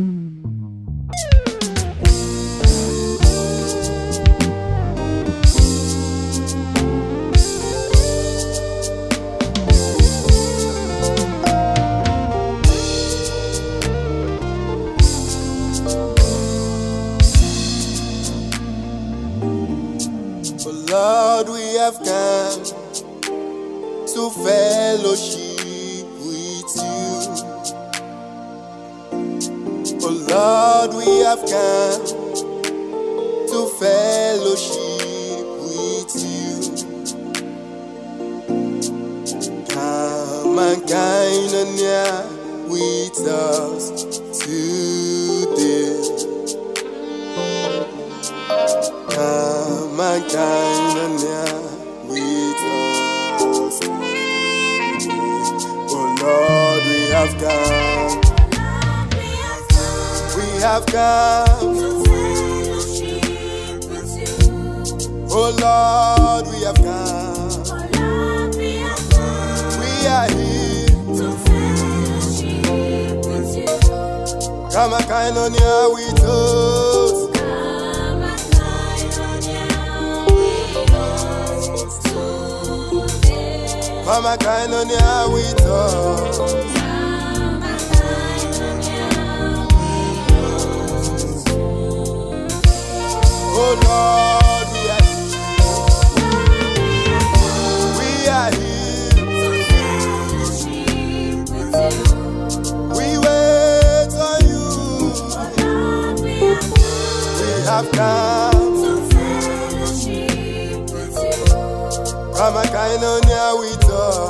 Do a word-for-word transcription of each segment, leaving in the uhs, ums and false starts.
Lord, we have come to fellowship with you. Oh Lord, we have come to fellowship with you. Come and kind and near with us today. Come and kind and near with us. Oh Lord, we have come. We have come to fellowship with you. Oh Lord, we have come. We are here to fellowship with you. Come and kind and near with us. Come and kind on here with us. Oh Lord, we are here. We are here to fellowship with you. We wait on you. We have come to fellowship with you. Come and kind on here with us.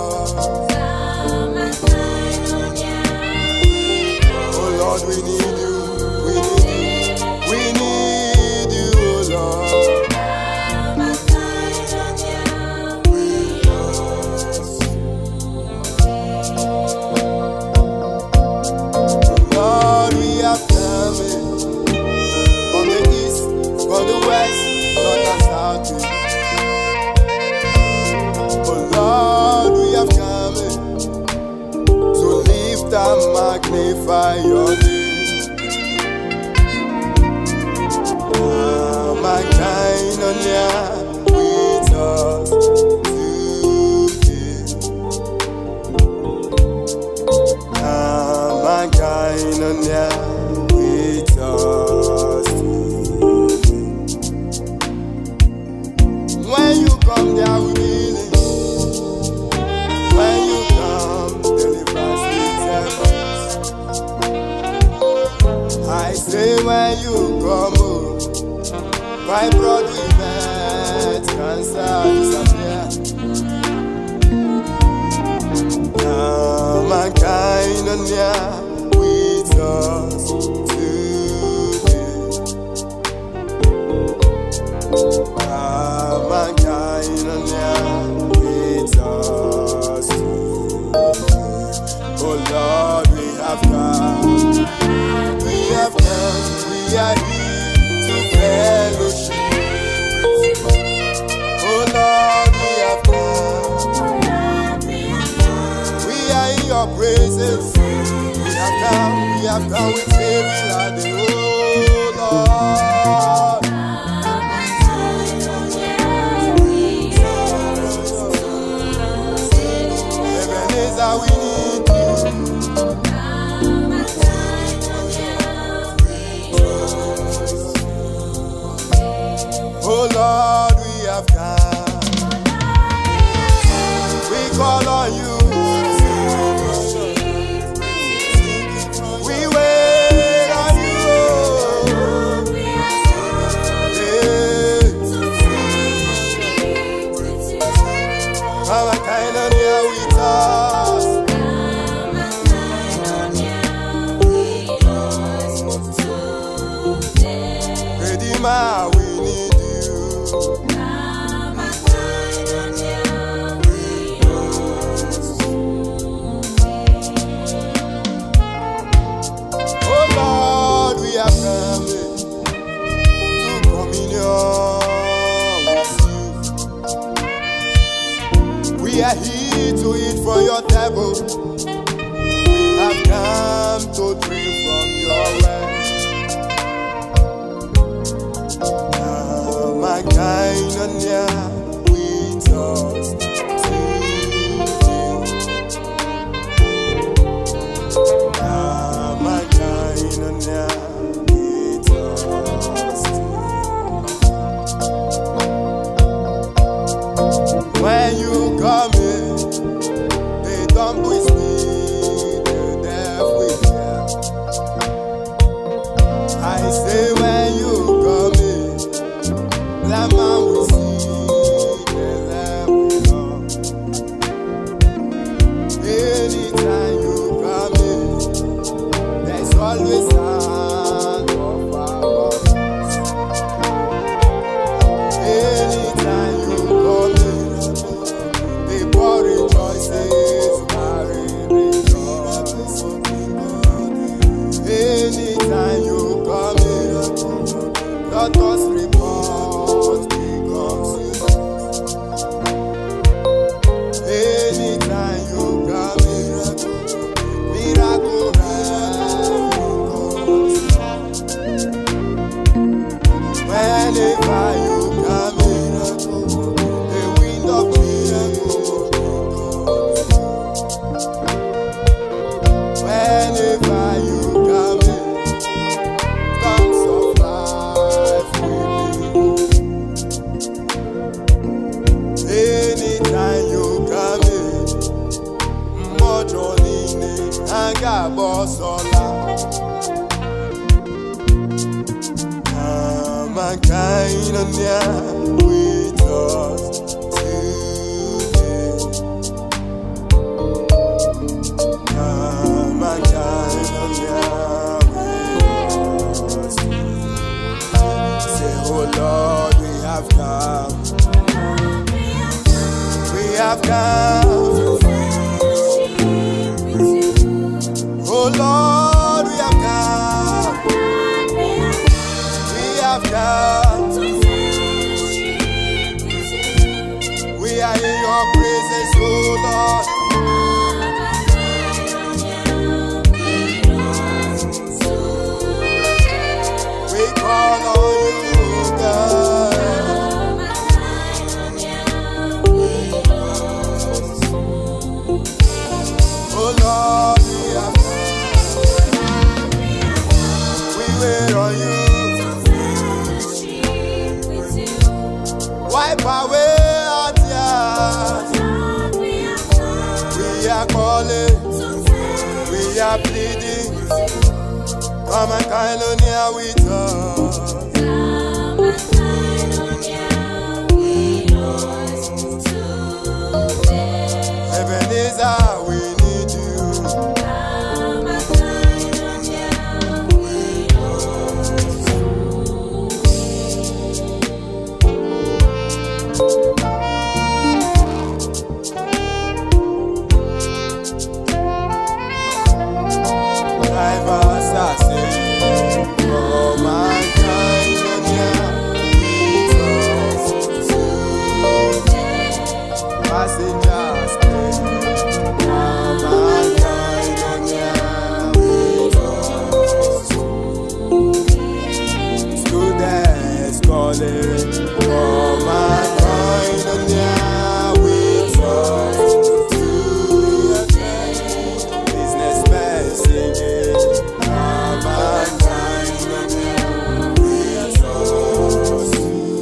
Oh Lord, we need you. We need you. We need you, oh Lord. Lord, we have come from the east, from the west, north and south. Lord, we have come to lift and magnify your name. Come and kind on here with us today. Come and kind on here with us today. When you come there with me, when you come, deliverance with I say when you come, oh, my blood will let cancer disappear. Come and kind on here with us today. Come and kind on here with us today. Oh Lord, we have come. We have come. We are here to fellowship. Oh Lord, we have come. We are in your presence. We have come. We have come with saving like the oh Lord. Ebenezer, we need you. Oh Lord, we have come. We call on you. We wait on you. Kainania with us today. Come and Kainania with us today. When you come in, they don't push me, the death with them. I say when you come in, that man will see the love we love. Anytime you come in, there's always sound of our voice. Anytime you come in, the poor rejoices, Mary rejoices. Anytime you come in, let us report becomes anytime you come in, miracle happens. Whenever you come in, the wind of miracle comes. Whenever you come in, comes of life with you. Anytime you come in, mojo nini anga bosola. Come and Kainania with us today. Come and Kainania with us today. Say, oh Lord, we have come. We have come. Oh Lord, we have come. We have come. We are in your presence, oh Lord. We call on you, God. Oh Lord, we have come. We wait on you. Wipe away our tears. We are calling. We are pleading. Come and Kainania with us. Ebenezer, we need you. Drivers are saying, come and Kainania with us today. Passengers saying, come and Kainania with us today. Students calling, come and Kainania with us today. Businessmen singing, come and Kainania with us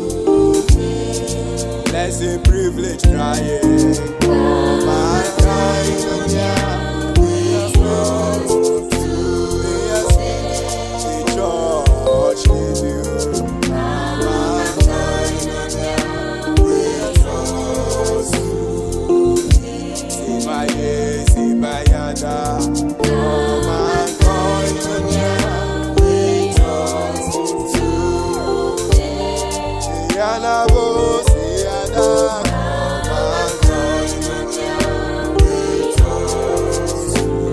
today. Blessing, privilege, crying, come and Kainania with us today. The church needs you. Come and Kainania with us today. Sibaye, Sibayada, come and Kainania with us today. Siyanabo, Siyada, come and Kainania with us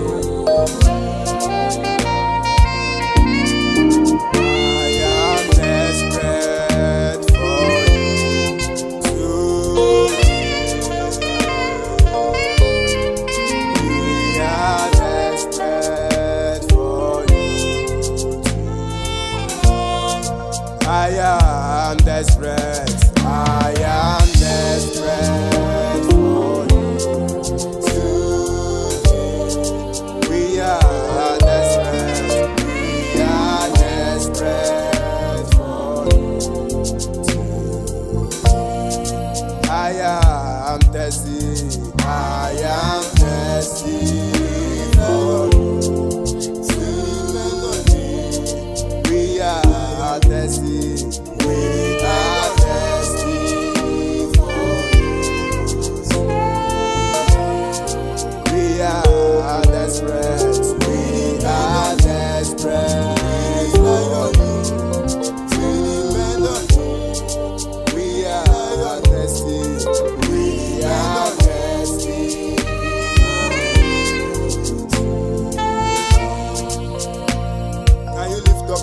today. I am desperate for you today. We are desperate for you today. I am desperate. I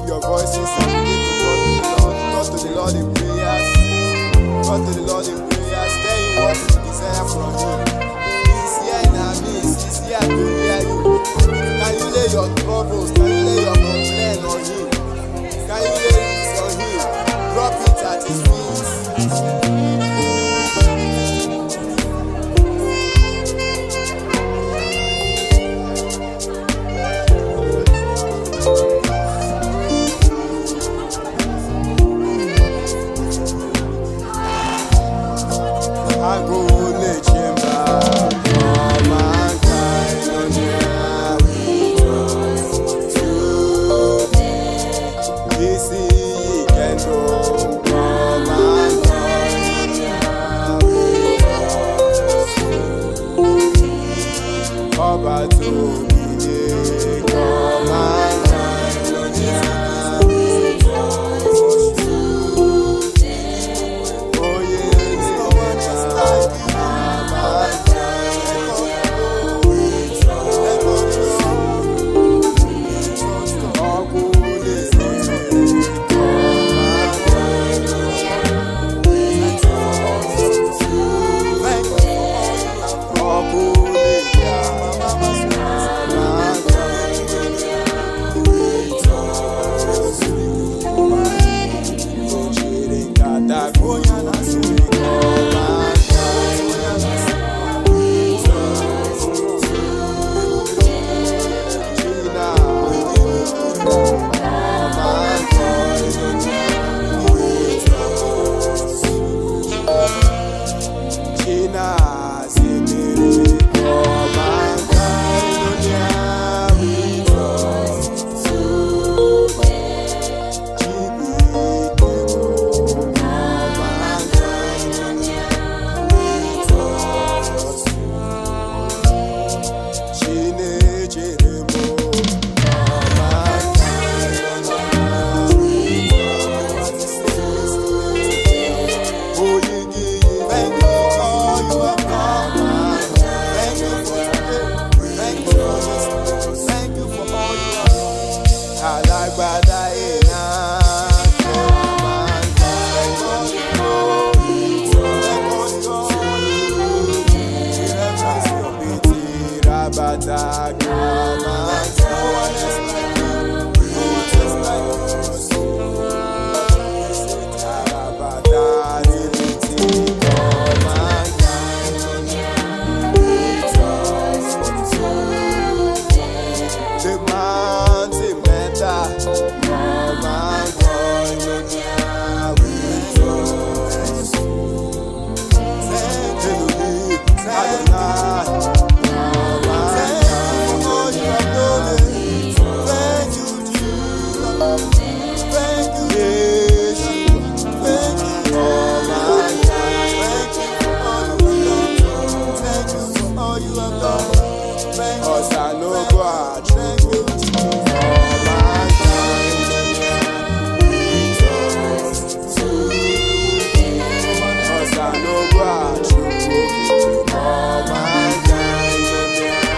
up your voices and begin to talk to the Lord. Talk to the Lord in prayers. Talk to the Lord in prayers. Tell him what you desire from him. He's here in our midst. He's here to hear you. Can you lay your troubles? Can you lay your complaint on him? Can you lay it on him? Drop it at his feet. Agule chemba, come and shine on your This is kingdom, come and shine Oba to me, come and shine on Oh yes, no one is like you.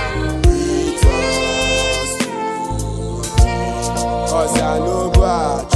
Cause I know God.